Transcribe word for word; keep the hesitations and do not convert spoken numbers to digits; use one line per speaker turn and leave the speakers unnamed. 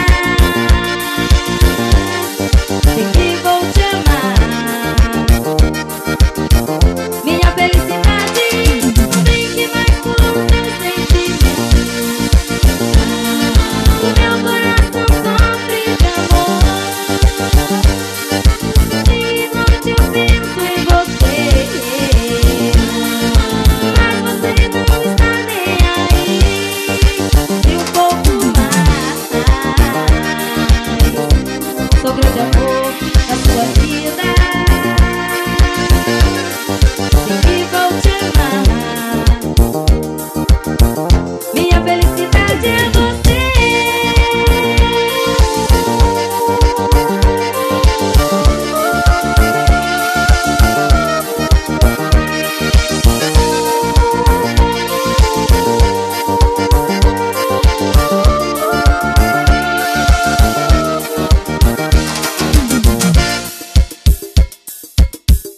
sei que vou te amar. Minha felicidade vem que mais puro meu sentimento. O meu coração sofre de amor. De noite eu penso em você, mas você não está nem aí. E um pouco mais sobre o amor da sua vida.